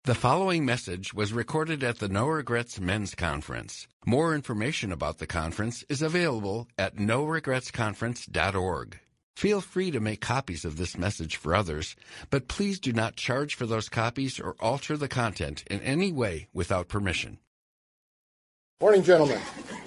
The following message was recorded at the No Regrets Men's Conference. More information about the conference is available at noregretsconference.org. Feel free to make copies of this message for others, but please do not charge for those copies or alter the content in any way without permission. Morning, gentlemen.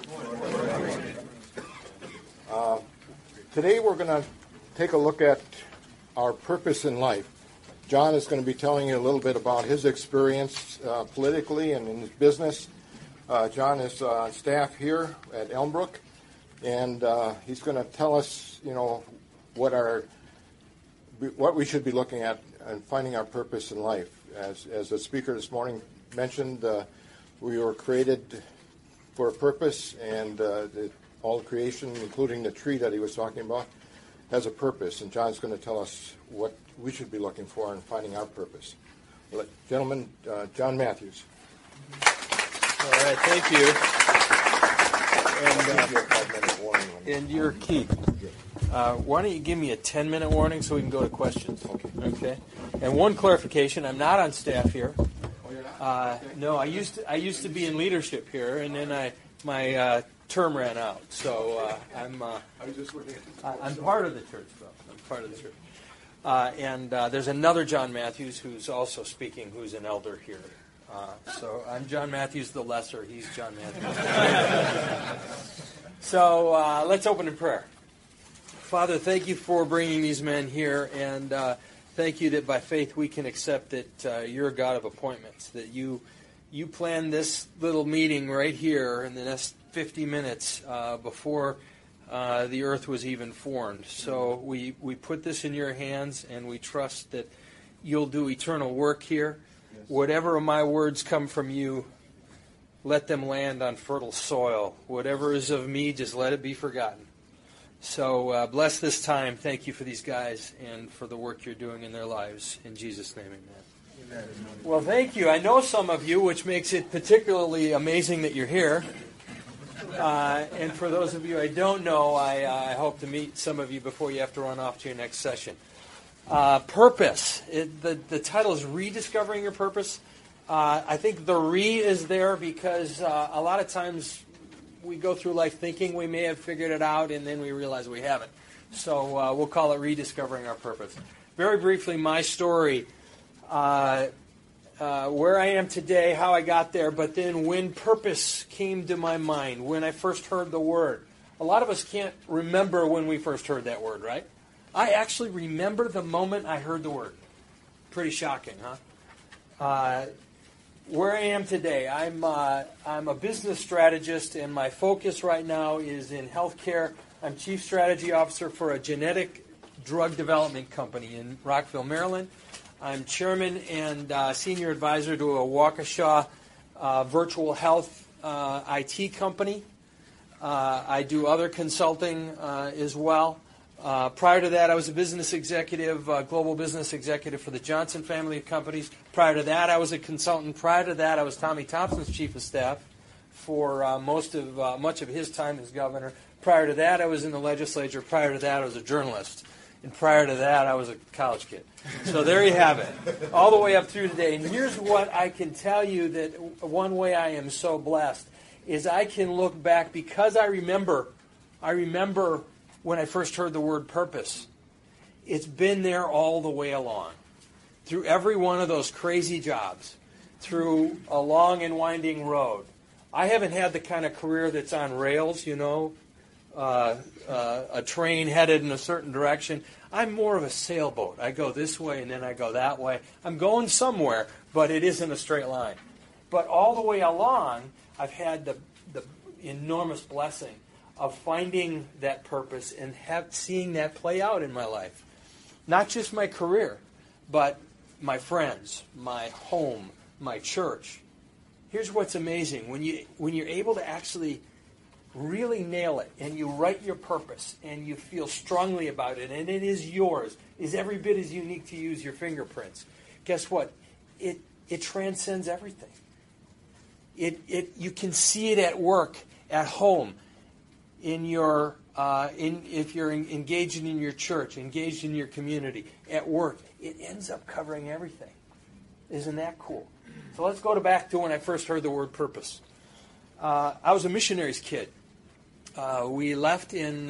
Today we're going to take a look at our purpose in life. John is going to be telling you a little bit about his experience politically and in his business. John is on staff here at Elmbrook, and he's going to tell us, what we should be looking at and finding our purpose in life. As the speaker this morning mentioned, we were created for a purpose, and all creation, including the tree that he was talking about, has a purpose. And John's going to tell us what we should be looking for in finding our purpose. Gentlemen, John Matthews. All right, thank you. And you're Keith. Why don't you give me a 10-minute warning so we can go to questions? Okay. And one clarification: I'm not on staff here. No, I used to be in leadership here, and then my term ran out. So I'm part of the church, though. I'm part of the church. And there's another John Matthews who's also speaking, who's an elder here. So I'm John Matthews the Lesser. He's John Matthews. So let's open in prayer. Father, thank you for bringing these men here, and thank you that by faith we can accept that you're a God of appointments, that you planned this little meeting right here in the next 50 minutes before the earth was even formed. So we put this in your hands, and we trust that you'll do eternal work here. Yes. Whatever of my words come from you, let them land on fertile soil. Whatever is of me, just let it be forgotten. So bless this time. Thank you for these guys and for the work you're doing in their lives. In Jesus' name, amen. Amen. Well, thank you. I know some of you, which makes it particularly amazing that you're here. And for those of you I don't know, I hope to meet some of you before you have to run off to your next session. Purpose. The title is Rediscovering Your Purpose. I think the is there because a lot of times we go through life thinking we may have figured it out, and then we realize we haven't. So we'll call it Rediscovering Our Purpose. Very briefly, my story. Where I am today, how I got there, but then when purpose came to my mind, when I first heard the word. A lot of us can't remember when we first heard that word, right? I actually remember the moment I heard the word. Pretty shocking, huh? Where I am today, I'm a business strategist, and my focus right now is in healthcare. I'm Chief Strategy Officer for a genetic drug development company in Rockville, Maryland. I'm chairman and senior advisor to a Waukesha virtual health IT company. I do other consulting as well. Prior to that, I was a business executive, global business executive for the Johnson family of companies. Prior to that, I was a consultant. Prior to that, I was Tommy Thompson's chief of staff for much of his time as governor. Prior to that, I was in the legislature. Prior to that, I was a journalist. And prior to that, I was a college kid. So there you have it, all the way up through today. And here's what I can tell you, that one way I am so blessed is I can look back because I remember when I first heard the word purpose. It's been there all the way along, through every one of those crazy jobs, through a long and winding road. I haven't had the kind of career that's on rails, a train headed in a certain direction. I'm more of a sailboat. I go this way and then I go that way. I'm going somewhere, but it isn't a straight line. But all the way along, I've had the enormous blessing of finding that purpose and seeing that play out in my life. Not just my career, but my friends, my home, my church. Here's what's amazing. When you're able to actually really nail it, and you write your purpose, and you feel strongly about it, and it is yours, is every bit as unique to you as your fingerprints. Guess what? It transcends everything. You can see it at work, at home, in your if you're engaged in your church, engaged in your community, at work. It ends up covering everything. Isn't that cool? So let's go back to when I first heard the word purpose. I was a missionary's kid. We left in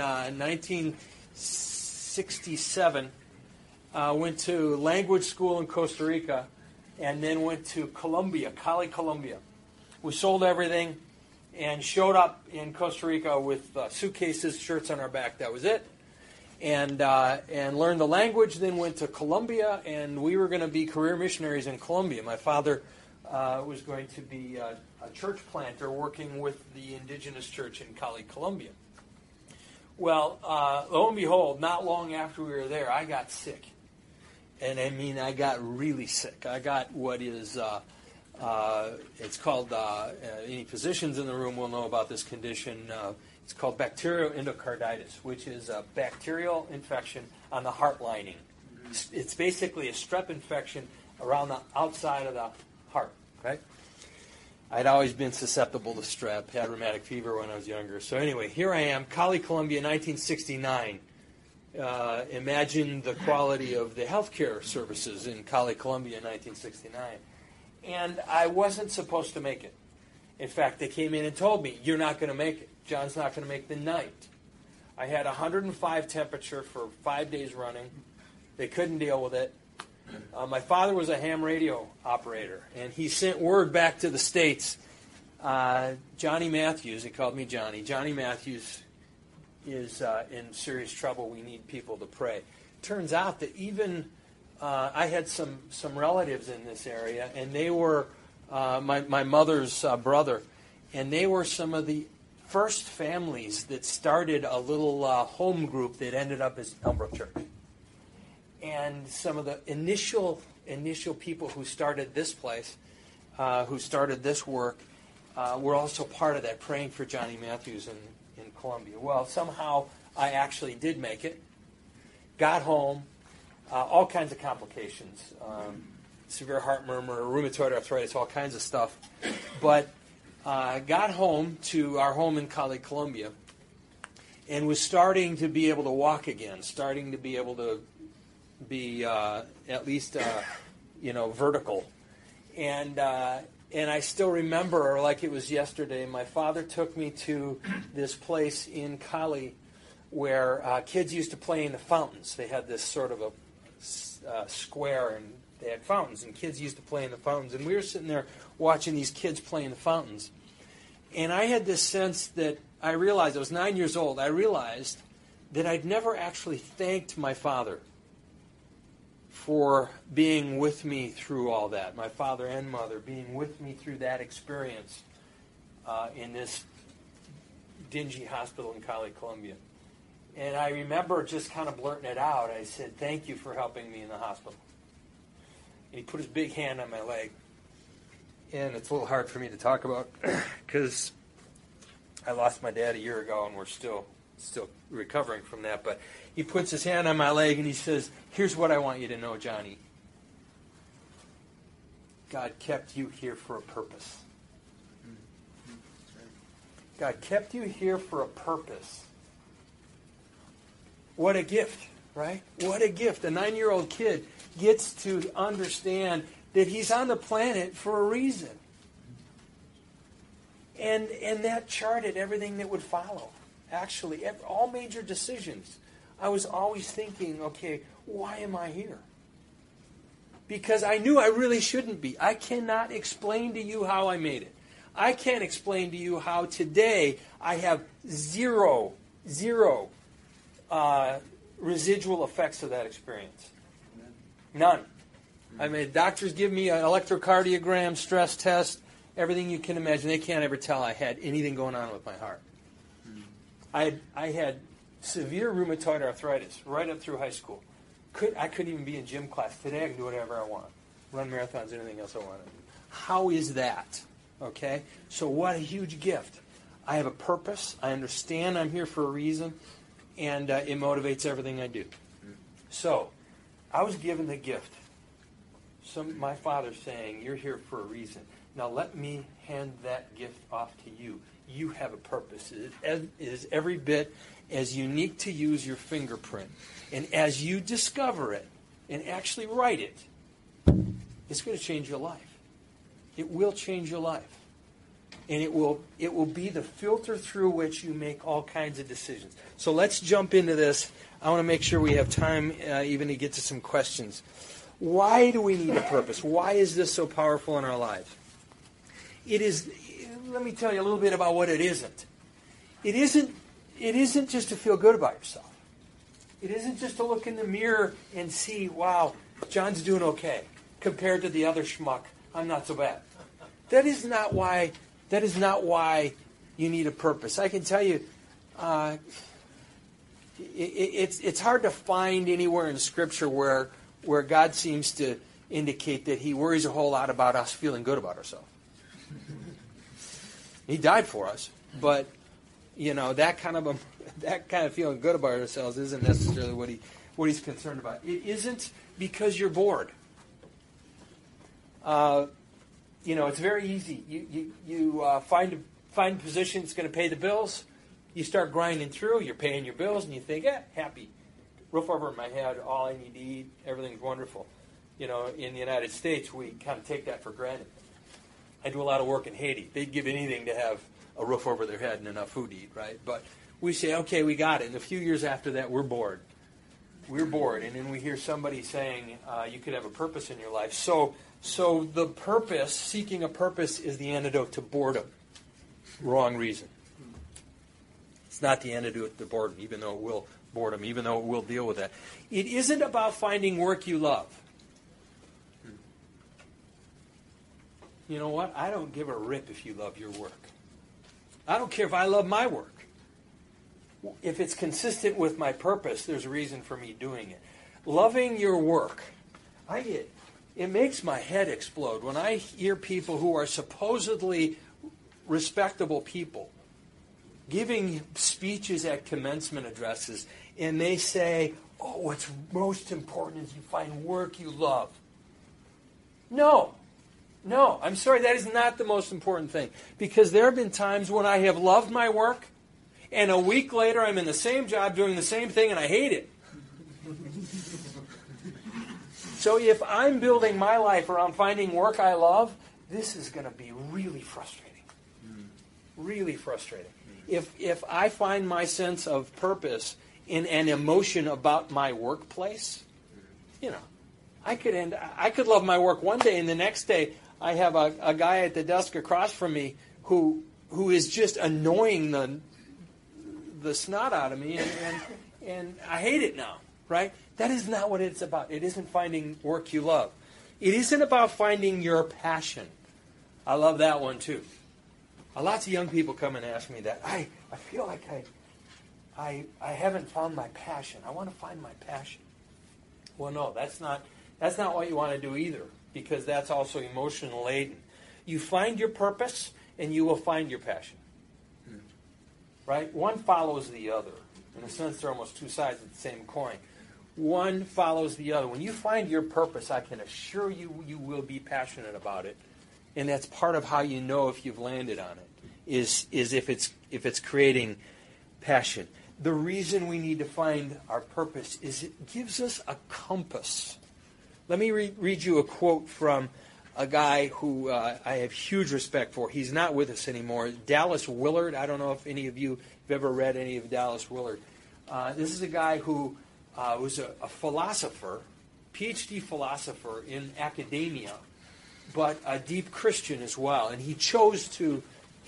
1967, went to language school in Costa Rica, and then went to Colombia, Cali, Colombia. We sold everything and showed up in Costa Rica with suitcases, shirts on our back. That was it. And learned the language, then went to Colombia, and we were going to be career missionaries in Colombia. My father was going to be a church planter working with the indigenous church in Cali, Colombia. Well, lo and behold, not long after we were there, I got sick. And I mean, I got really sick. I got what is, it's called, any physicians in the room will know about this condition. It's called bacterial endocarditis, which is a bacterial infection on the heart lining. It's basically a strep infection around the outside of the heart, right? I'd always been susceptible to strep, had rheumatic fever when I was younger. So anyway, here I am, Cali, Colombia, 1969. Imagine the quality of the healthcare services in Cali, Colombia in 1969. And I wasn't supposed to make it. In fact, they came in and told me, you're not going to make it. John's not going to make the night. I had 105 temperature for 5 days running. They couldn't deal with it. My father was a ham radio operator, and he sent word back to the States. Johnny Matthews, he called me Johnny. Johnny Matthews is in serious trouble. We need people to pray. Turns out that even I had some relatives in this area, and they were my mother's brother, and they were some of the first families that started a little home group that ended up as Elmbrook Church. And some of the initial people who started this place, who started this work, were also part of that, praying for Johnny Matthews in Colombia. Well, somehow I actually did make it. Got home, all kinds of complications, severe heart murmur, rheumatoid arthritis, all kinds of stuff. But got home to our home in Cali, Colombia, and was starting to be able to walk again, starting to be able to be at least vertical. And I still remember, like it was yesterday, my father took me to this place in Cali where kids used to play in the fountains. They had this sort of a square, and they had fountains, and kids used to play in the fountains. And we were sitting there watching these kids play in the fountains. And I had this sense that I realized, I was 9 years old, I realized that I'd never actually thanked my father for being with me through all that. My father and mother being with me through that experience in this dingy hospital in Cali, Colombia. And I remember just kind of blurting it out. I said, thank you for helping me in the hospital. And he put his big hand on my leg. And it's a little hard for me to talk about because I lost my dad a year ago, and we're still recovering from that. But he puts his hand on my leg and he says, here's what I want you to know, Johnny. God kept you here for a purpose. God kept you here for a purpose. What a gift, right? What a gift. A 9-year-old kid gets to understand that he's on the planet for a reason. And that charted everything that would follow. Actually, all major decisions. I was always thinking, okay, why am I here? Because I knew I really shouldn't be. I cannot explain to you how I made it. I can't explain to you how today I have zero residual effects of that experience. None. I mean, doctors give me an electrocardiogram, stress test, everything you can imagine. They can't ever tell I had anything going on with my heart. I had severe rheumatoid arthritis right up through high school. I couldn't even be in gym class. Today I can do whatever I want. Run marathons, anything else I want to do. How is that? Okay? So what a huge gift. I have a purpose. I understand I'm here for a reason. And it motivates everything I do. So I was given the gift. My father saying, you're here for a reason. Now let me hand that gift off to you. You have a purpose. It is every bit as unique to you as your fingerprint. And as you discover it and actually write it, it's going to change your life. It will change your life. And it will be the filter through which you make all kinds of decisions. So let's jump into this. I want to make sure we have time even to get to some questions. Why do we need a purpose? Why is this so powerful in our lives? It is. Let me tell you a little bit about what it isn't. It isn't just to feel good about yourself. It isn't just to look in the mirror and see, wow, John's doing okay compared to the other schmuck. I'm not so bad. That is not why you need a purpose. I can tell you, it's hard to find anywhere in Scripture where God seems to indicate that He worries a whole lot about us feeling good about ourselves. He died for us, but that kind of feeling good about ourselves isn't necessarily what He's concerned about. It isn't because you're bored. It's very easy. You find a position that's going to pay the bills. You start grinding through. You're paying your bills, and you think, happy, roof over my head, all I need to eat, everything's wonderful. In the United States, we kind of take that for granted. I do a lot of work in Haiti. They'd give anything to have a roof over their head and enough food to eat, right? But we say, okay, we got it. And a few years after that, we're bored. We're bored. And then we hear somebody saying, you could have a purpose in your life. So the purpose, seeking a purpose, is the antidote to boredom. Wrong reason. It's not the antidote to boredom, even though it will deal with that. It isn't about finding work you love. You know what? I don't give a rip if you love your work. I don't care if I love my work. If it's consistent with my purpose, there's a reason for me doing it. Loving your work, it makes my head explode when I hear people who are supposedly respectable people giving speeches at commencement addresses, and they say, what's most important is you find work you love. No, I'm sorry, that is not the most important thing. Because there have been times when I have loved my work, and a week later I'm in the same job doing the same thing, and I hate it. So if I'm building my life around finding work I love, this is going to be really frustrating. Really frustrating. If I find my sense of purpose in an emotion about my workplace, I could love my work one day, and the next day I have a guy at the desk across from me who is just annoying the snot out of me, and I hate it now, right? That is not what it's about. It isn't finding work you love. It isn't about finding your passion. I love that one too. Lots of young people come and ask me that. I feel like I haven't found my passion. I want to find my passion. Well, no, that's not what you want to do either, because that's also emotional laden. You find your purpose, and you will find your passion. Right? One follows the other. In a sense, they're almost two sides of the same coin. One follows the other. When you find your purpose, I can assure you, you will be passionate about it. And that's part of how you know if you've landed on it, is if it's creating passion. The reason we need to find our purpose is it gives us a compass. Let me read you a quote from a guy who I have huge respect for. He's not with us anymore. Dallas Willard. I don't know if any of you have ever read any of Dallas Willard. This is a guy who was a philosopher, PhD philosopher in academia, but a deep Christian as well. And he chose to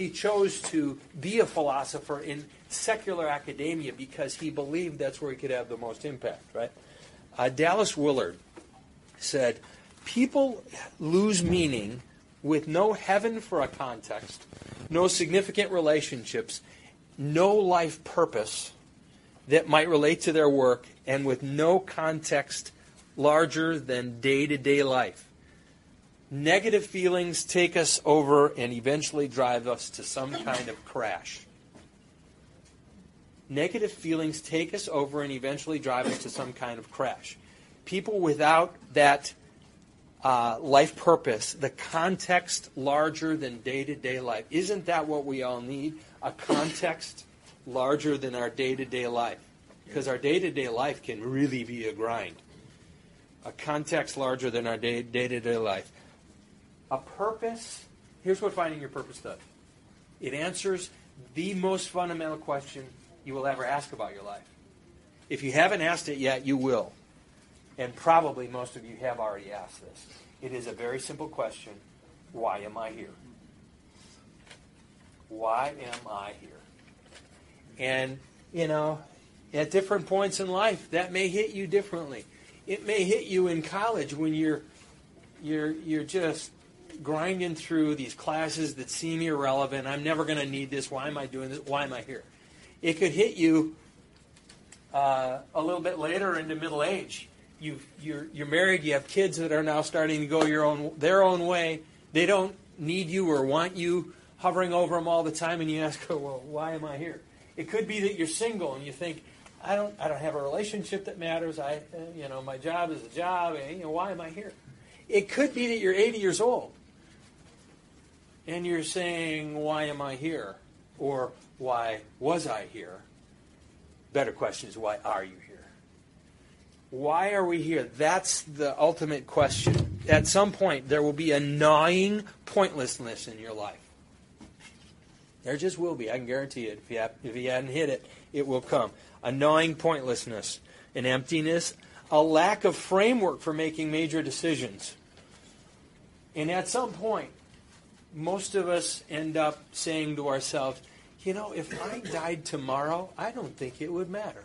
be a philosopher in secular academia because he believed that's where he could have the most impact, right? Dallas Willard said, people lose meaning with no heaven for a context, no significant relationships, no life purpose that might relate to their work, and with no context larger than day-to-day life. Negative feelings take us over and eventually drive us to some kind of crash. Negative feelings take us over and eventually drive us to some kind of crash. People without that life purpose, the context larger than day-to-day life. Isn't that what we all need? A context larger than our day-to-day life. Because our day-to-day life can really be a grind. A context larger than our day-to-day life. A purpose, here's what finding your purpose does. It answers the most fundamental question you will ever ask about your life. If you haven't asked it yet, you will. And probably most of you have already asked this. It is a very simple question. Why am I here? Why am I here? And, at different points in life, that may hit you differently. It may hit you in college when you're just grinding through these classes that seem irrelevant. I'm never going to need this. Why am I doing this? Why am I here? It could hit you a little bit later into middle age. You're married. You have kids that are now starting to go their own way. They don't need you or want you hovering over them all the time, and you ask, well, why am I here? It could be that you're single and you think, I don't have a relationship that matters. My job is a job. Why am I here? It could be that you're 80 years old and you're saying, why am I here? Or why was I here? Better question is, why are you here? Why are we here? That's the ultimate question. At some point, there will be a gnawing pointlessness in your life. There just will be. I can guarantee it. If you hadn't hit it, it will come. A gnawing pointlessness, an emptiness, a lack of framework for making major decisions. And at some point, most of us end up saying to ourselves, if I died tomorrow, I don't think it would matter.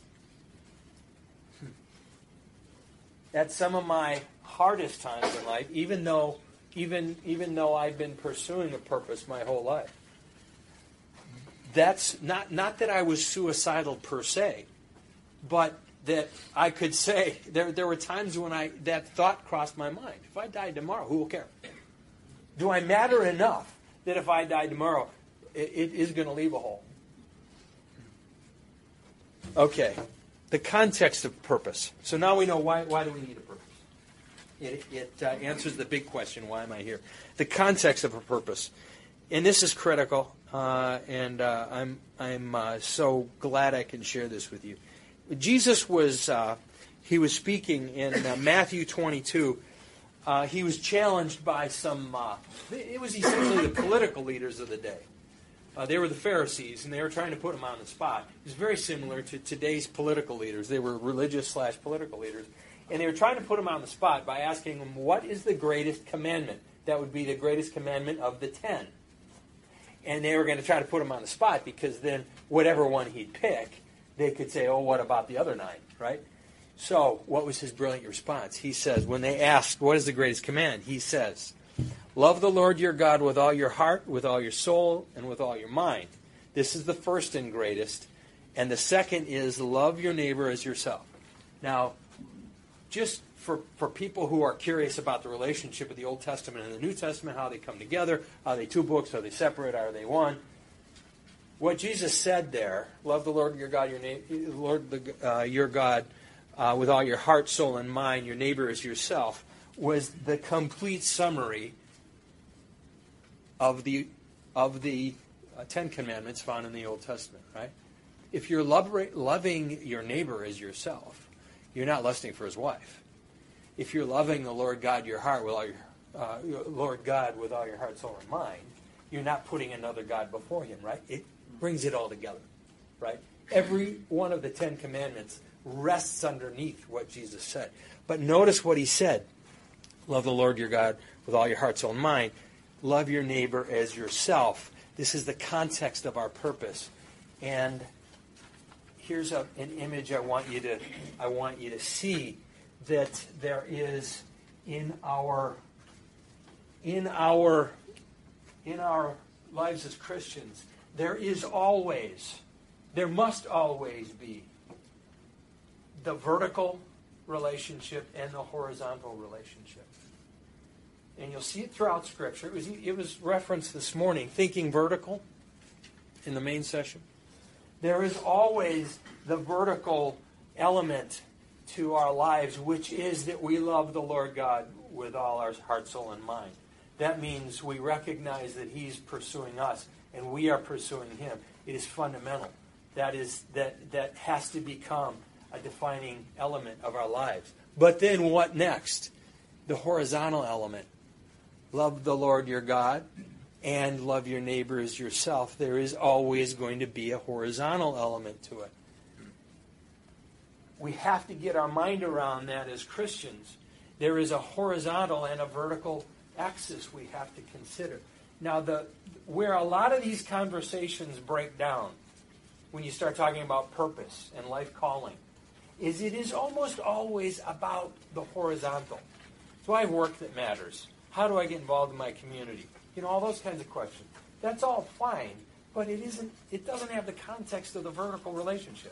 At some of my hardest times in life, even though I've been pursuing a purpose my whole life, that's not that I was suicidal per se, but that I could say there were times when that thought crossed my mind. If I died tomorrow, who will care? Do I matter enough that if I died tomorrow, it is going to leave a hole? Okay, the context of purpose. So now we know why do we need a purpose? It answers the big question, why am I here? The context of a purpose. And this is critical, and I'm so glad I can share this with you. Jesus was speaking in Matthew 22. He was challenged by some. It was essentially the political leaders of the day. They were the Pharisees, and they were trying to put him on the spot. It was very similar to today's political leaders. They were religious/political leaders, and they were trying to put him on the spot by asking him, "What is the greatest commandment?" That would be the greatest commandment of the 10. And they were going to try to put him on the spot because then whatever one he'd pick, they could say, oh, what about the other 9, right? So what was his brilliant response? He says, when they asked, what is the greatest command? He says, love the Lord your God with all your heart, with all your soul, and with all your mind. This is the first and greatest. And the second is love your neighbor as yourself. Now, just for people who are curious about the relationship of the Old Testament and the New Testament, how they come together, are they 2 books, are they separate, are they one? What Jesus said there, love the Lord your God, your God with all your heart, soul, and mind, your neighbor as yourself, was the complete summary of the 10 Commandments found in the Old Testament, right? If you're loving your neighbor as yourself, you're not lusting for his wife. If you're loving the Lord God your heart with all your Lord God with all your heart, soul, and mind, you're not putting another God before him, right? It brings it all together, right? Every one of the 10 Commandments rests underneath what Jesus said. But notice what he said. Love the Lord your God with all your heart, soul, and mind. Love your neighbor as yourself. This is the context of our purpose. And here's an image I want you to see, that there is in our lives as Christians, there must always be the vertical relationship and the horizontal relationship. And you'll see it throughout Scripture. It was referenced this morning, thinking vertical in the main session. There is always the vertical element to our lives, which is that we love the Lord God with all our heart, soul, and mind. That means we recognize that he's pursuing us and we are pursuing him. It is fundamental. That has to become a defining element of our lives. But then what next? The horizontal element. love the Lord your God, and love your neighbor as yourself, there is always going to be a horizontal element to it. We have to get our mind around that as Christians. There is a horizontal and a vertical axis we have to consider. Now, where a lot of these conversations break down, when you start talking about purpose and life calling, is it is almost always about the horizontal. Do I have work that matters? How do I get involved in my community? All those kinds of questions. That's all fine, but it doesn't have the context of the vertical relationship.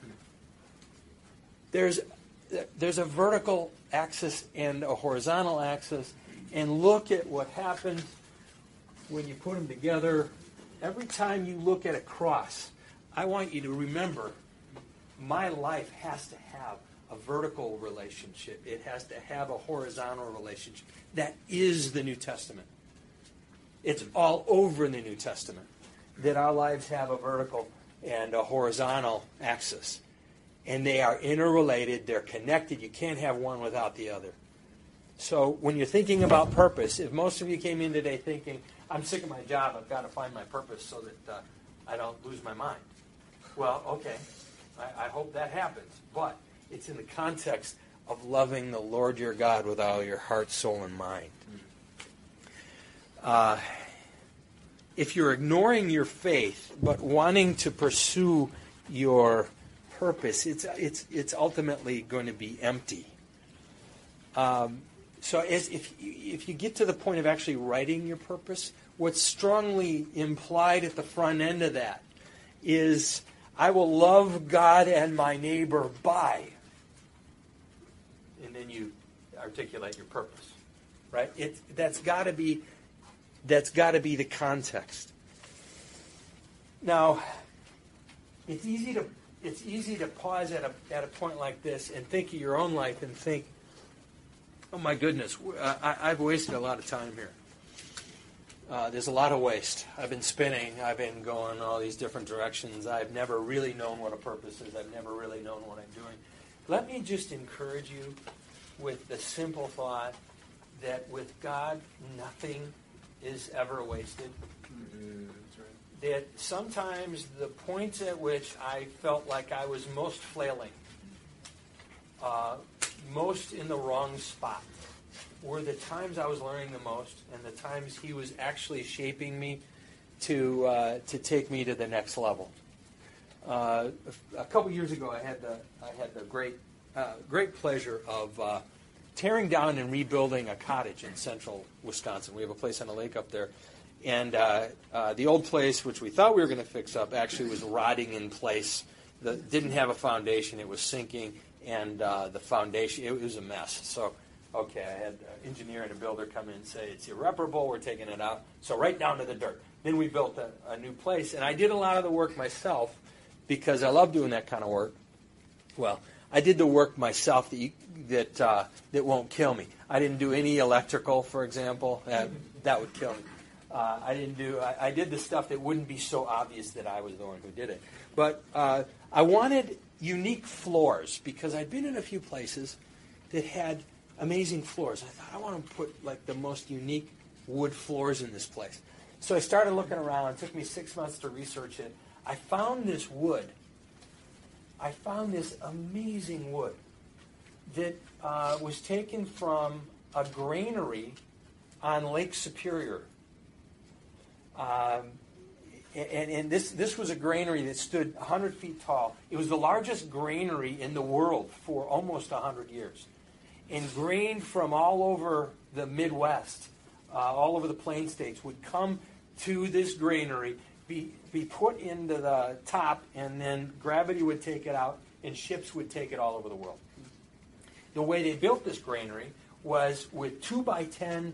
There's a vertical axis and a horizontal axis, and look at what happens when you put them together. Every time you look at a cross, I want you to remember my life has to have a vertical relationship. It has to have a horizontal relationship. That is the New Testament. It's all over in the New Testament that our lives have a vertical and a horizontal axis. And they are interrelated. They're connected. You can't have one without the other. So when you're thinking about purpose, if most of you came in today thinking, I'm sick of my job, I've got to find my purpose so that I don't lose my mind. Well, okay, I hope that happens. But it's in the context of loving the Lord your God with all your heart, soul, and mind. If you're ignoring your faith but wanting to pursue your purpose, it's ultimately going to be empty. So if you get to the point of actually writing your purpose, what's strongly implied at the front end of that is, I will love God and my neighbor by, and then you articulate your purpose, right? That's got to be the context. Now, it's easy to pause at a point like this and think of your own life and think, oh my goodness, I've wasted a lot of time here. There's a lot of waste. I've been spinning. I've been going all these different directions. I've never really known what a purpose is. I've never really known what I'm doing. Let me just encourage you with the simple thought that with God, nothing is ever wasted. That's right. That sometimes the points at which I felt like I was most flailing, most in the wrong spot, were the times I was learning the most, and the times He was actually shaping me to take me to the next level. A couple years ago, I had the great pleasure of tearing down and rebuilding a cottage in central Wisconsin. We have a place on a lake up there, and the old place, which we thought we were going to fix up, actually was rotting in place. Didn't have a foundation; it was sinking, and the foundation, it was a mess. So. Okay, I had an engineer and a builder come in and say, it's irreparable, we're taking it out. So right down to the dirt. Then we built a new place, and I did a lot of the work myself because I love doing that kind of work. Well, I did the work myself that won't kill me. I didn't do any electrical, for example. That would kill me. I did the stuff that wouldn't be so obvious that I was the one who did it. But I wanted unique floors because I'd been in a few places that had amazing floors. I thought, I want to put like the most unique wood floors in this place. So I started looking around. It took me 6 months to research it. I found this wood. I found this amazing wood that was taken from a granary on Lake Superior. And this was a granary that stood 100 feet tall. It was the largest granary in the world for almost 100 years. And grain from all over the Midwest, all over the Plain States, would come to this granary, be put into the top, and then gravity would take it out, and ships would take it all over the world. The way they built this granary was with 2x10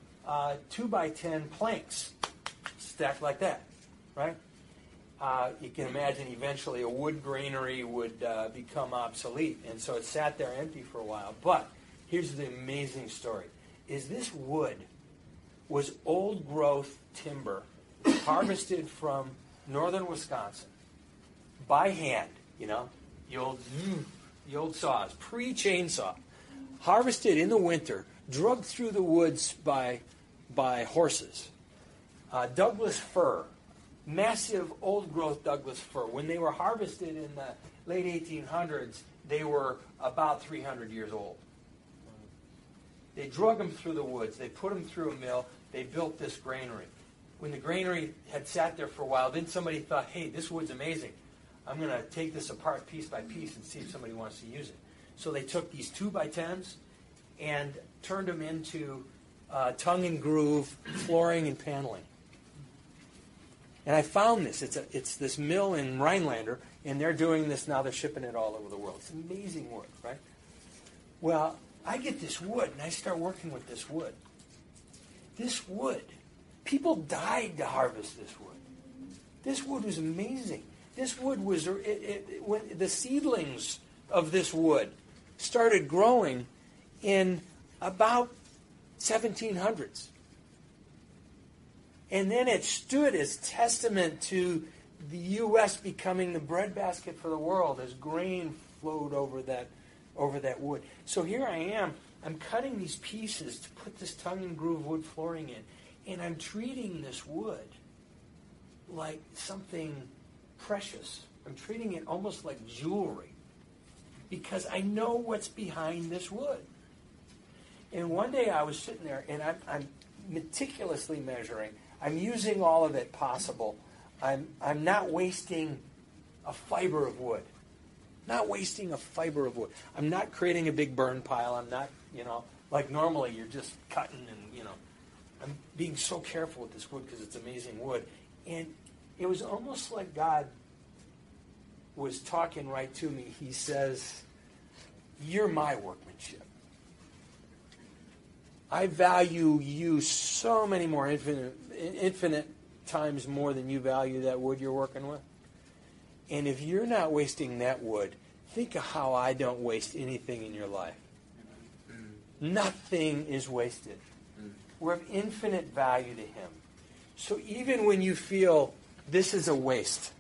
planks stacked like that, right? You can imagine eventually a wood granary would become obsolete, and so it sat there empty for a while. But here's the amazing story, is this wood was old-growth timber harvested from northern Wisconsin by hand, the old saws, pre-chainsaw, harvested in the winter, drugged through the woods by by horses. Douglas fir, massive old-growth Douglas fir. When they were harvested in the late 1800s, they were about 300 years old. They drug them through the woods. They put them through a mill. They built this granary. When the granary had sat there for a while, then somebody thought, hey, this wood's amazing. I'm going to take this apart piece by piece and see if somebody wants to use it. So they took these 2x10s and turned them into tongue and groove flooring and paneling. And I found this. It's this mill in Rhinelander, and they're doing this now. They're shipping it all over the world. It's amazing wood, right? Well, I get this wood, and I start working with this wood. This wood, people died to harvest this wood. This wood was amazing. This wood was, when the seedlings of this wood started growing in about 1700s. And then it stood as testament to the U.S. becoming the breadbasket for the world as grain flowed over that wood. So here I am. I'm cutting these pieces to put this tongue and groove wood flooring in. And I'm treating this wood like something precious. I'm treating it almost like jewelry. Because I know what's behind this wood. And one day I was sitting there and I'm meticulously measuring. I'm using all of it possible. I'm not wasting a fiber of wood. Not wasting a fiber of wood. I'm not creating a big burn pile. I'm not, like normally you're just cutting and, I'm being so careful with this wood because it's amazing wood. And it was almost like God was talking right to me. He says, you're my workmanship. I value you so many more, infinite times more than you value that wood you're working with. And if you're not wasting that wood, think of how I don't waste anything in your life. Nothing is wasted. We're of infinite value to Him. So even when you feel this is a waste,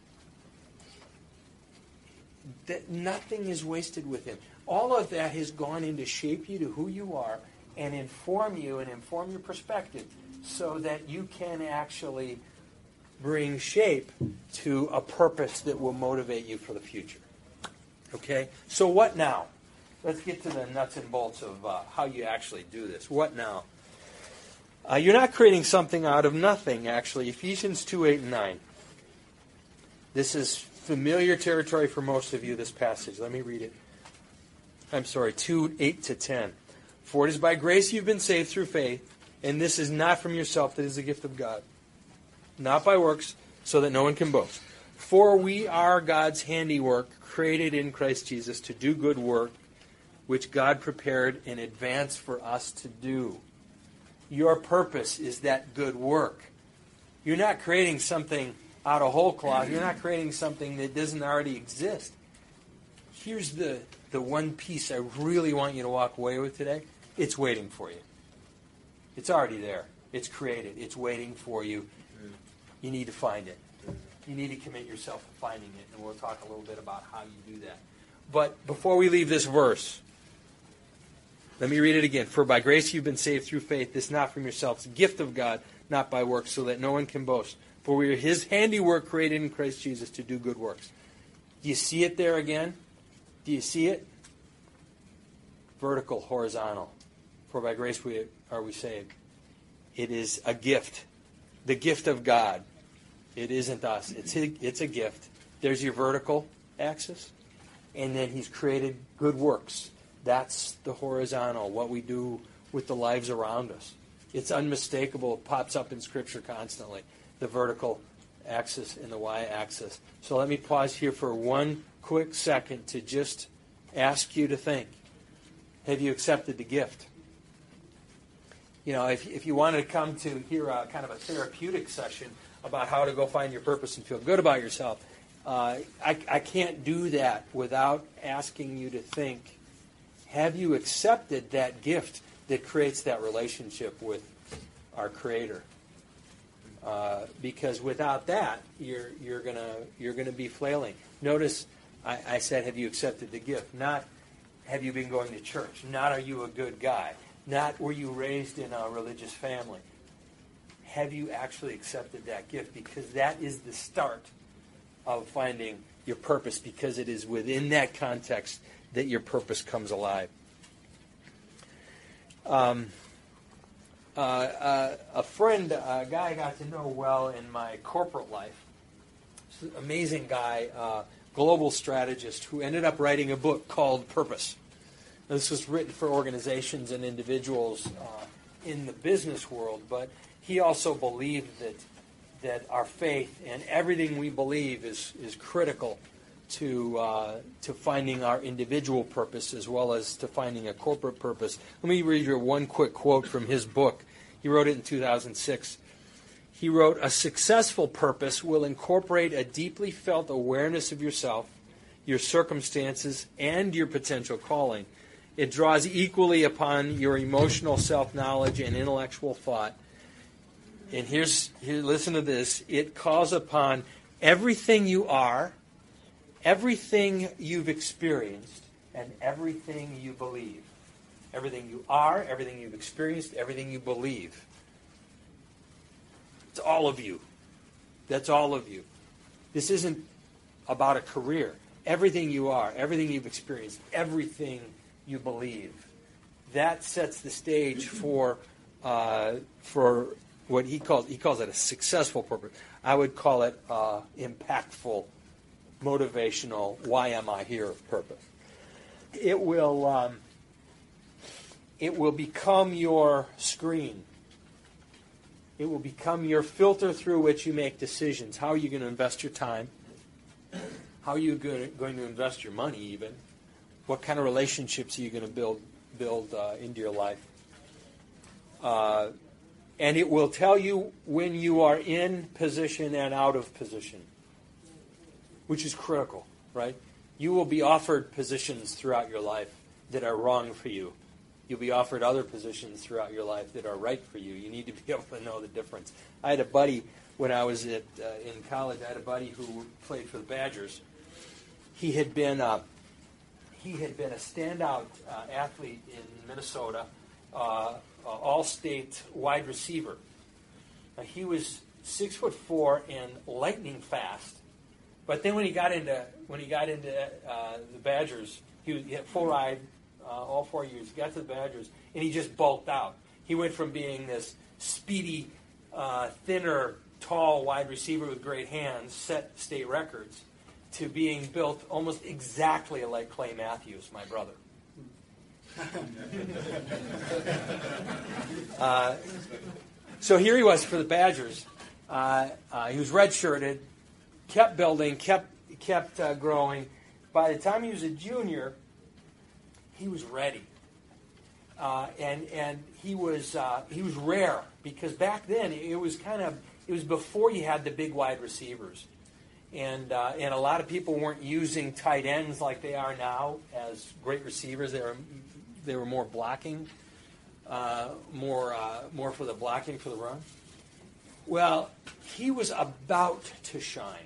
that nothing is wasted with Him. All of that has gone in to shape you to who you are and inform you and inform your perspective so that you can actually bring shape to a purpose that will motivate you for the future. Okay? So what now? Let's get to the nuts and bolts of how you actually do this. What now? You're not creating something out of nothing, actually. Ephesians 2:8-9. This is familiar territory for most of you, this passage. Let me read it. 2:8-10. For it is by grace you've been saved through faith, and this is not from yourself, that is a gift of God. Not by works, so that no one can boast. For we are God's handiwork, created in Christ Jesus to do good work, which God prepared in advance for us to do. Your purpose is that good work. You're not creating something out of whole cloth. You're not creating something that doesn't already exist. Here's the one piece I really want you to walk away with today. It's waiting for you. It's already there. It's created. It's waiting for you. You need to find it. You need to commit yourself to finding it, and we'll talk a little bit about how you do that. But before we leave this verse, let me read it again. For by grace you've been saved through faith. This not from yourselves, a gift of God, not by works, so that no one can boast. For we are His handiwork, created in Christ Jesus to do good works. Do you see it there again? Do you see it? Vertical, horizontal. For by grace are we saved. It is a gift. The gift of God. It isn't us. It's a gift. There's your vertical axis. And then He's created good works. That's the horizontal, what we do with the lives around us. It's unmistakable. It pops up in Scripture constantly. The vertical axis and the y-axis. So let me pause here for one quick second to just ask you to think. Have you accepted the gift? If you wanted to come to hear a kind of a therapeutic session about how to go find your purpose and feel good about yourself, I can't do that without asking you to think, have you accepted that gift that creates that relationship with our Creator? Because without that, you're gonna be flailing. Notice I said, have you accepted the gift? Not have you been going to church? Not are you a good guy? Not were you raised in a religious family? have you actually accepted that gift? Because that is the start of finding your purpose, because it is within that context that your purpose comes alive. A friend, a guy I got to know well in my corporate life, amazing guy, global strategist, who ended up writing a book called Purpose. Now, this was written for organizations and individuals in the business world, but he also believed that our faith and everything we believe is critical to finding our individual purpose as well as to finding a corporate purpose. Let me read you one quick quote from his book. He wrote it in 2006. He wrote, "A successful purpose will incorporate a deeply felt awareness of yourself, your circumstances, and your potential calling. It draws equally upon your emotional self-knowledge and intellectual thought." And here, listen to this. "It calls upon everything you are, everything you've experienced, and everything you believe." Everything you are, everything you've experienced, everything you believe. It's all of you. That's all of you. This isn't about a career. Everything you are, everything you've experienced, everything you believe. That sets the stage for what he calls it a successful purpose. I would call it impactful, motivational, why am I here purpose. It will become your screen. It will become your filter through which you make decisions. How are you going to invest your time? How are you going to invest your money even? What kind of relationships are you going to build into your life? And it will tell you when you are in position and out of position, which is critical, right? You will be offered positions throughout your life that are wrong for you. You'll be offered other positions throughout your life that are right for you. You need to be able to know the difference. I had a buddy when I was in college. I had a buddy who played for the Badgers. He had been a standout athlete in Minnesota, all-state wide receiver. He was 6'4" and lightning fast. But then when he got into the Badgers, he had full ride all 4 years. He got to the Badgers and he just bulked out. He went from being this speedy, thinner, tall wide receiver with great hands, set state records, to being built almost exactly like Clay Matthews, my brother. So here he was for the Badgers. He was redshirted, kept building, kept growing. By the time he was a junior, he was ready, and he was rare, because back then it was before you had the big wide receivers, and a lot of people weren't using tight ends like they are now as great receivers. They were more blocking, more for the blocking for the run. Well, he was about to shine,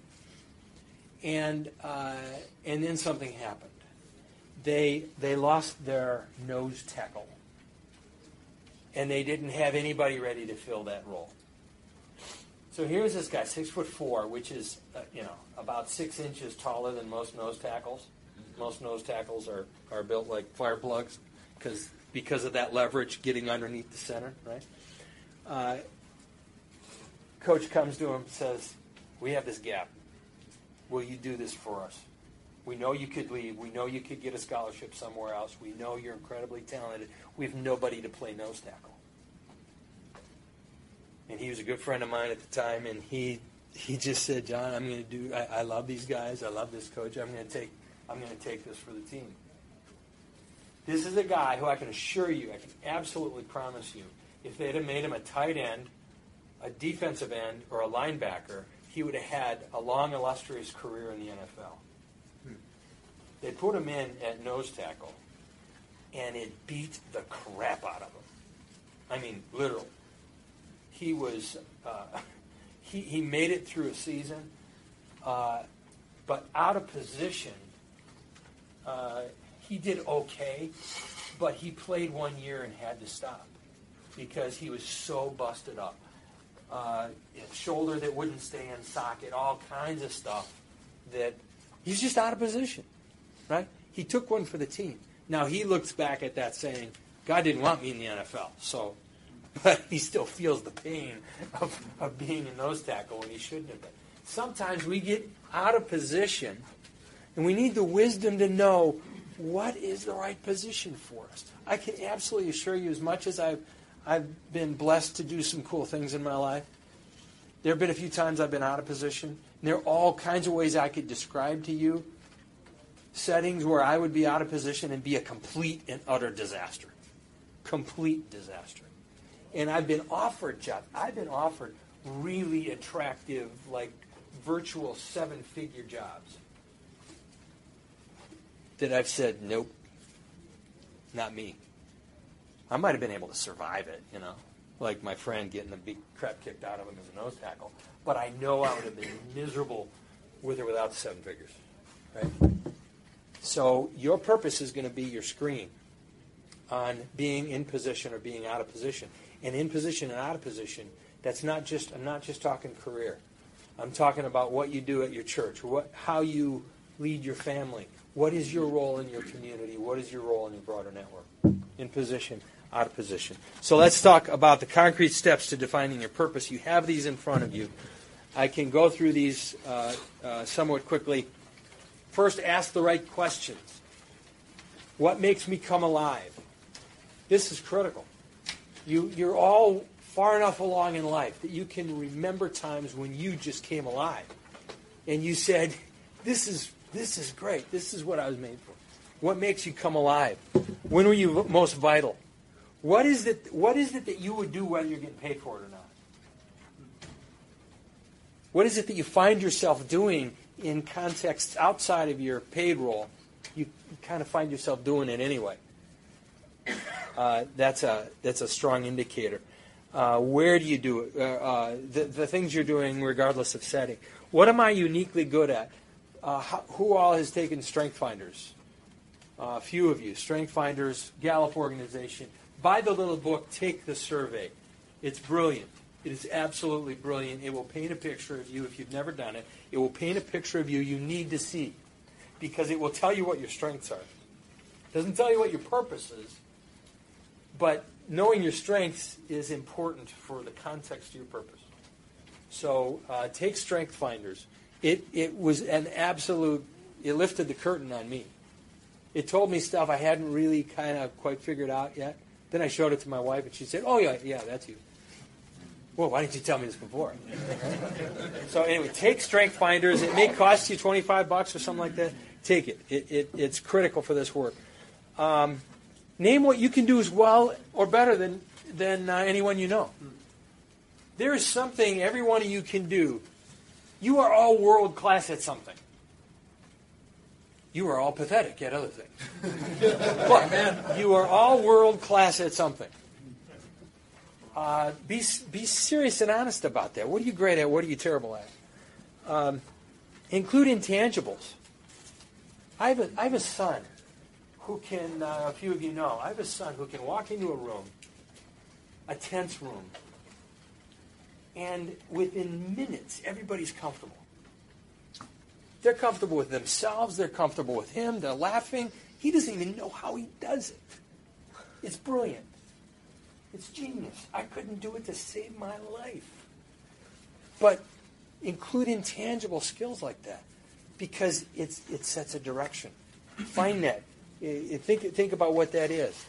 and then something happened. They lost their nose tackle, and they didn't have anybody ready to fill that role. So here's this guy, 6'4", which is about 6 inches taller than most nose tackles. Most nose tackles are built like fire plugs because of that leverage getting underneath the center, right? Coach comes to him and says, "We have this gap. Will you do this for us? We know you could leave. We know you could get a scholarship somewhere else. We know you're incredibly talented. We have nobody to play nose tackle." And he was a good friend of mine at the time, and he just said, "John, I'm going to do. I love these guys. I love this coach. I'm going to take this for the team." This is a guy who I can assure you, I can absolutely promise you, if they'd have made him a tight end, a defensive end, or a linebacker, he would have had a long, illustrious career in the NFL. They put him in at nose tackle, and it beat the crap out of him. I mean, literally. He was, he made it through a season, but out of position. He did okay, but he played 1 year and had to stop because he was so busted up. shoulder that wouldn't stay in socket, all kinds of stuff that he's just out of position, right? He took one for the team. Now, he looks back at that saying, God didn't want me in the NFL, so, but he still feels the pain of being in nose tackle when he shouldn't have been. Sometimes we get out of position, and we need the wisdom to know what is the right position for us. I can absolutely assure you, as much as I've been blessed to do some cool things in my life, there have been a few times I've been out of position. And there are all kinds of ways I could describe to you settings where I would be out of position and be a complete and utter disaster. Complete disaster. And I've been offered jobs. I've been offered really attractive, like virtual 7-figure jobs that I've said, nope, not me. I might have been able to survive it, like my friend getting the big crap kicked out of him as a nose tackle. But I know I would have been miserable with or without the 7 figures, right? So your purpose is going to be your screen on being in position or being out of position. And in position and out of position, I'm not just talking career. I'm talking about what you do at your church, how you lead your family. What is your role in your community? What is your role in your broader network? In position, out of position. So let's talk about the concrete steps to defining your purpose. You have these in front of you. I can go through these somewhat quickly. First, ask the right questions. What makes me come alive? This is critical. You're all far enough along in life that you can remember times when you just came alive. And you said, this is great. This is what I was made for. What makes you come alive? When were you most vital? What is it that you would do whether you're getting paid for it or not? What is it that you find yourself doing in contexts outside of your paid role? You kind of find yourself doing it anyway. That's a strong indicator. Where do you do it? The things you're doing regardless of setting. What am I uniquely good at? Who all has taken Strength Finders? A few of you. Strength Finders, Gallup organization. Buy the little book, Take the Survey. It's brilliant. It is absolutely brilliant. It will paint a picture of you if you've never done it. It will paint a picture of you need to see, because it will tell you what your strengths are. It doesn't tell you what your purpose is, but knowing your strengths is important for the context of your purpose. So take Strength Finders. It was an absolute, it lifted the curtain on me. It told me stuff I hadn't really kind of quite figured out yet. Then I showed it to my wife, and she said, oh, yeah, that's you. Well, why didn't you tell me this before? So anyway, take Strength Finders. It may cost you $25 or something like that. Take it. It's critical for this work. Name what you can do as well or better than anyone you know. There is something every one of you can do. You are all world class at something. You are all pathetic at other things. But you are all world class at something. Be serious and honest about that. What are you great at? What are you terrible at? Include intangibles. I have a son who can, a few of you know, I have a son who can walk into a room, a tense room, and within minutes, everybody's comfortable. They're comfortable with themselves. They're comfortable with him. They're laughing. He doesn't even know how he does it. It's brilliant. It's genius. I couldn't do it to save my life. But include intangible skills like that, because it sets a direction. Find that. Think about what that is.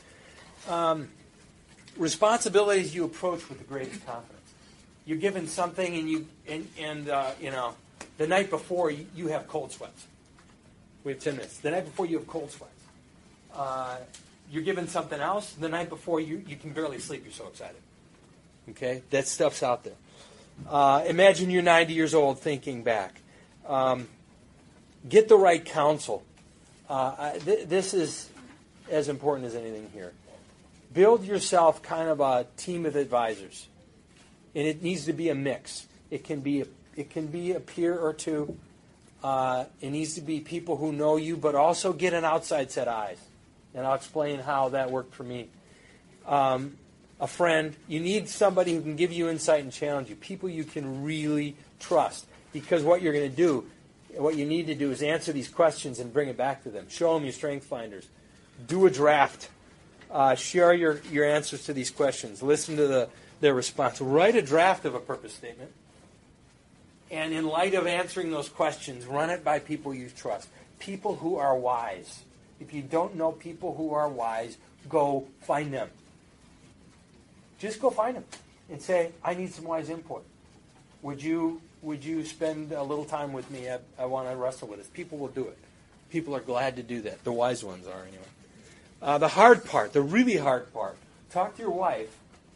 Responsibilities you approach with the greatest confidence. You're given something, and the night before you have cold sweats. We have 10 minutes. The night before you have cold sweats. You're given something else. The night before you can barely sleep. You're so excited. Okay, that stuff's out there. Imagine you're 90 years old thinking back. Get the right counsel. This is as important as anything here. Build yourself kind of a team of advisors, and it needs to be a mix. It can be a peer or two. It needs to be people who know you, but also get an outside set of eyes. And I'll explain how that worked for me. a friend. You need somebody who can give you insight and challenge you. People you can really trust. Because what you're going to do, what you need to do is answer these questions and bring it back to them. Show them your strength finders. Do a draft. Share your answers to these questions. Listen to their response. Write a draft of a purpose statement. And in light of answering those questions, run it by people you trust. People who are wise. If you don't know people who are wise, go find them. Just go find them and say, I need some wise input. Would you spend a little time with me? I want to wrestle with this. People will do it. People are glad to do that. The wise ones are, anyway. The hard part, the really hard part, talk to your wife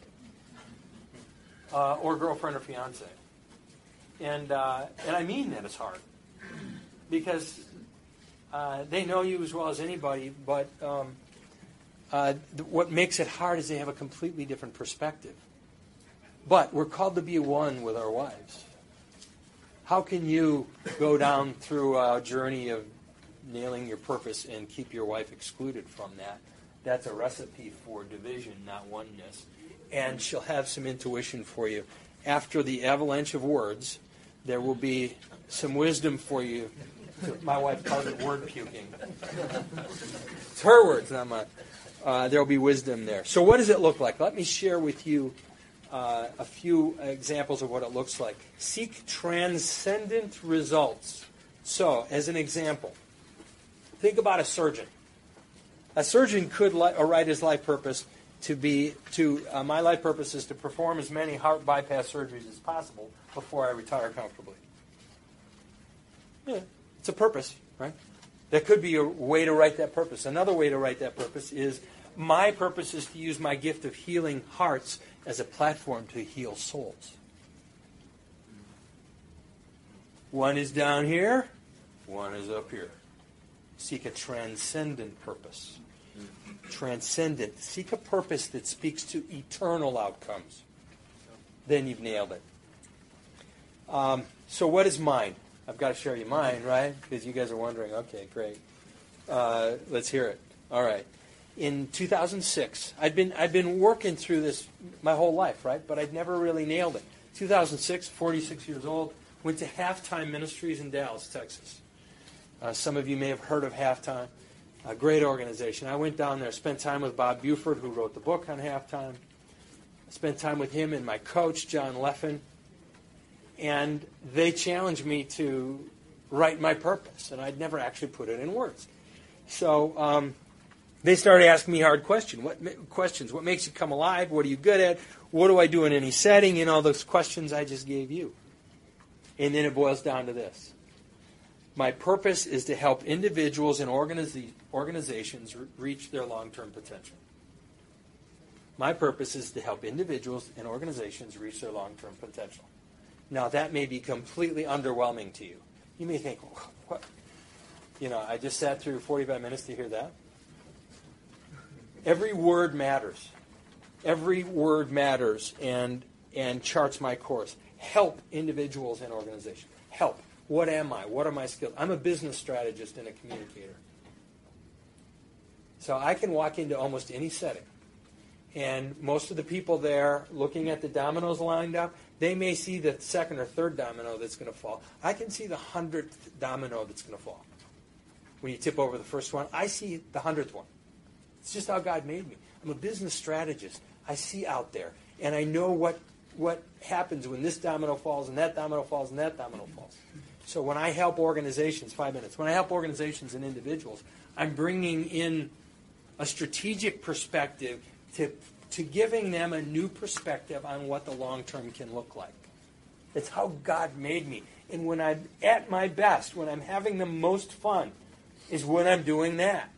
or girlfriend or fiance. And I mean that it's hard. Because they know you as well as anybody, but what makes it hard is they have a completely different perspective. But we're called to be one with our wives. How can you go down through a journey of nailing your purpose and keep your wife excluded from that? That's a recipe for division, not oneness. And she'll have some intuition for you. After the avalanche of words, there will be some wisdom for you. My wife calls it word puking. It's her words, not mine. There will be wisdom there. So what does it look like? Let me share with you a few examples of what it looks like. Seek transcendent results. So, as an example, think about a surgeon. A surgeon could write his life purpose my life purpose is to perform as many heart bypass surgeries as possible before I retire comfortably. Yeah, it's a purpose, right? That could be a way to write that purpose. Another way to write that purpose is, my purpose is to use my gift of healing hearts as a platform to heal souls. One is down here, one is up here. Seek a transcendent purpose. Transcendent. Seek a purpose that speaks to eternal outcomes. Then you've nailed it. So what is mine? I've got to share you mine, right? Because you guys are wondering, okay, great. Let's hear it. All right. In 2006, I'd been working through this my whole life, right? But I'd never really nailed it. 2006, 46 years old, went to Halftime Ministries in Dallas, Texas. Some of you may have heard of Halftime, a great organization. I went down there, spent time with Bob Buford, who wrote the book on Halftime. I spent time with him and my coach, John Leffen. And they challenged me to write my purpose, and I'd never actually put it in words. So they started asking me hard questions. What makes you come alive? What are you good at? What do I do in any setting? And all those questions I just gave you. And then it boils down to this. My purpose is to help individuals and organizations reach their long-term potential. My purpose is to help individuals and organizations reach their long-term potential. Now, that may be completely underwhelming to you. You may think, what? I just sat through 45 minutes to hear that. Every word matters. Every word matters and charts my course. Help individuals and organizations. Help. What am I? What are my skills? I'm a business strategist and a communicator. So I can walk into almost any setting. And most of the people there looking at the dominoes lined up, they may see the second or third domino that's going to fall. I can see the 100th domino that's going to fall. When you tip over the first one, I see the 100th one. It's just how God made me. I'm a business strategist. I see out there. And I know what happens when this domino falls and that domino falls and that domino falls. So when I help organizations, 5 minutes, when I help organizations and individuals, I'm bringing in a strategic perspective to giving them a new perspective on what the long term can look like. It's how God made me. And when I'm at my best, when I'm having the most fun, is when I'm doing that.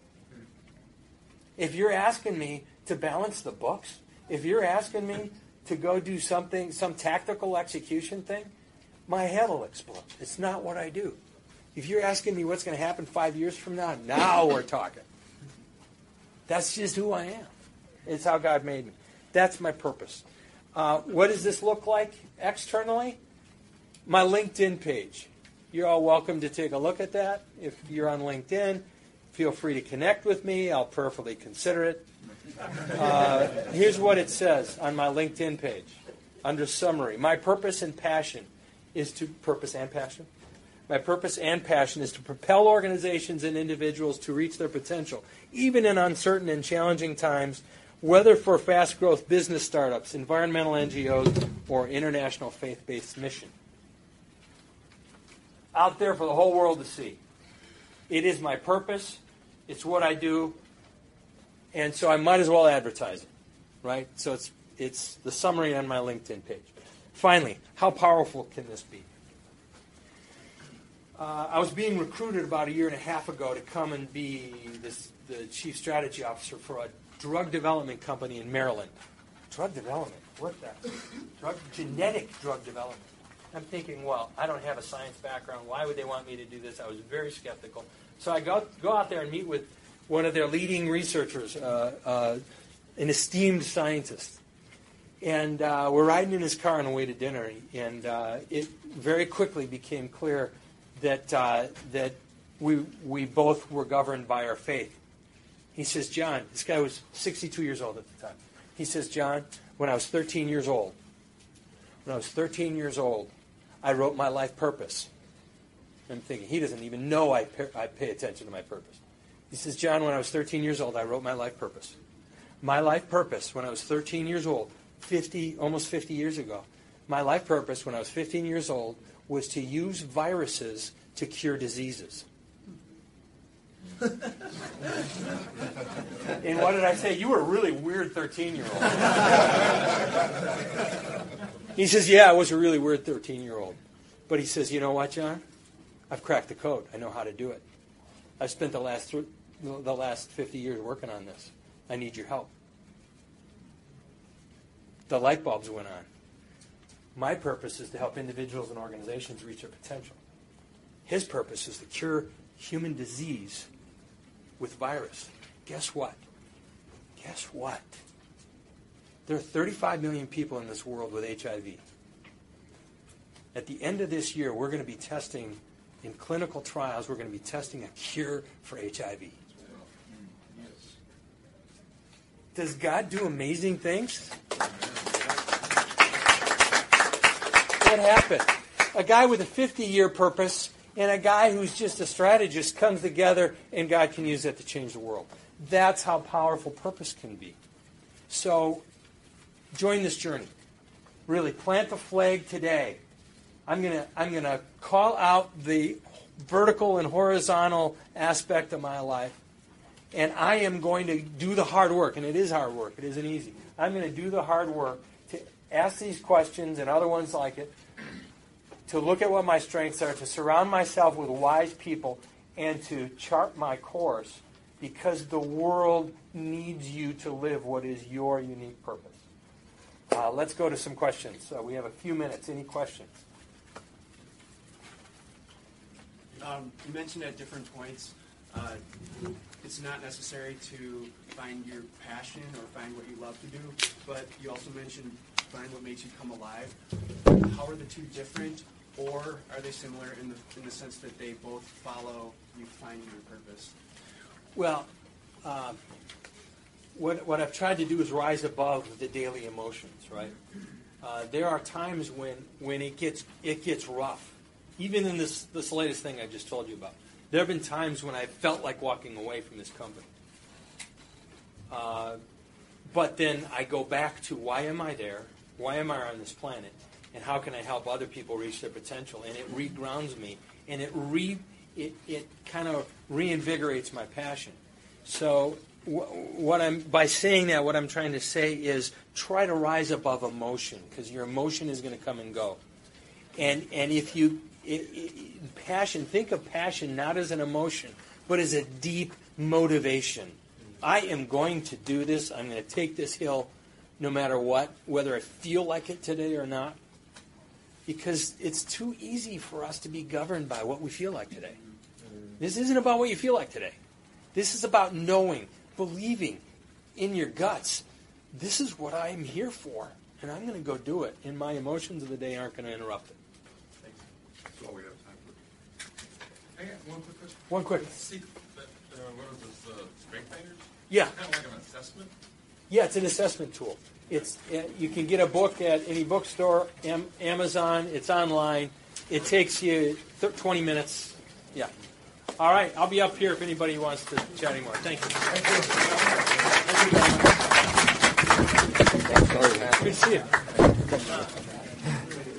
If you're asking me to balance the books, if you're asking me to go do something, some tactical execution thing, my head will explode. It's not what I do. If you're asking me what's going to happen 5 years from now we're talking. That's just who I am. It's how God made me. That's my purpose. What does this look like externally? My LinkedIn page. You're all welcome to take a look at that. If you're on LinkedIn, feel free to connect with me. I'll prayerfully consider it. Here's what it says on my LinkedIn page under summary. My purpose and passion is to My purpose and passion is to propel organizations and individuals to reach their potential, even in uncertain and challenging times, whether for fast growth business startups, environmental NGOs, or international faith-based mission. Out there for the whole world to see. It is my purpose. It's what I do. And so I might as well advertise it, right? So it's the summary on my LinkedIn page. Finally, how powerful can this be? I was being recruited about 1.5 years ago to come and be the chief strategy officer for a drug development company in Maryland. Drug development? What the? Genetic drug development. I'm thinking, well, I don't have a science background. Why would they want me to do this? I was very skeptical. So I go out there and meet with one of their leading researchers, an esteemed scientist. And we're riding in his car on the way to dinner, and it very quickly became clear that we both were governed by our faith. He says, John, this guy was 62 years old at the time. He says, John, when I was 13 years old, I wrote my life purpose. I'm thinking, he doesn't even know I pay attention to my purpose. He says, John, when I was 13 years old, I wrote my life purpose. My life purpose when I was 13 years old, almost 50 years ago, my life purpose when I was 15 years old was to use viruses to cure diseases. And what did I say? You were a really weird 13-year-old. He says, yeah, I was a really weird 13-year-old. But he says, you know what, John? I've cracked the code. I know how to do it. I've spent the last 50 years working on this. I need your help. The light bulbs went on. My purpose is to help individuals and organizations reach their potential. His purpose is to cure human disease with virus. Guess what? There are 35 million people in this world with HIV. At the end of this year, we're going to be testing, in clinical trials, we're going to be testing a cure for HIV. Does God do amazing things? What happened? A guy with a 50-year purpose and a guy who's just a strategist comes together, and God can use that to change the world. That's how powerful purpose can be. So, join this journey. Really, plant the flag today. I'm gonna call out the vertical and horizontal aspect of my life, and I am going to do the hard work. And it is hard work. It isn't easy. I'm going to do the hard work to ask these questions and other ones like it, to look at what my strengths are, to surround myself with wise people, and to chart my course, because the world needs you to live what is your unique purpose. Let's go to some questions. We have a few minutes. Any questions? You mentioned at different points it's not necessary to find your passion or find what you love to do, but you also mentioned find what makes you come alive. How are the two different, or are they similar in the sense that they both follow you finding your purpose? Well, what I've tried to do is rise above the daily emotions, right? There are times when it gets rough. Even in this latest thing I just told you about. There have been times when I felt like walking away from this company. But then I go back to, why am I there? Why am I on this planet? And how can I help other people reach their potential? And it regrounds me. And it kind of reinvigorates my passion. So by saying that, what I'm trying to say is try to rise above emotion, because your emotion is going to come and go. And if you passion, think of passion not as an emotion, but as a deep motivation. I am going to do this. I'm going to take this hill no matter what, whether I feel like it today or not. Because it's too easy for us to be governed by what we feel like today. This isn't about what you feel like today. This is about knowing, believing in your guts, this is what I'm here for, and I'm going to go do it, and my emotions of the day aren't going to interrupt it. That's all we have time for. I got one quick question. One quick. See, what is this, strength finders? Yeah. Kind of like an assessment? Yeah, it's an assessment tool. You can get a book at any bookstore, Amazon. It's online. It takes you 20 minutes. Yeah. All right, I'll be up here if anybody wants to chat anymore. Thank you. Thank you. Good to see you.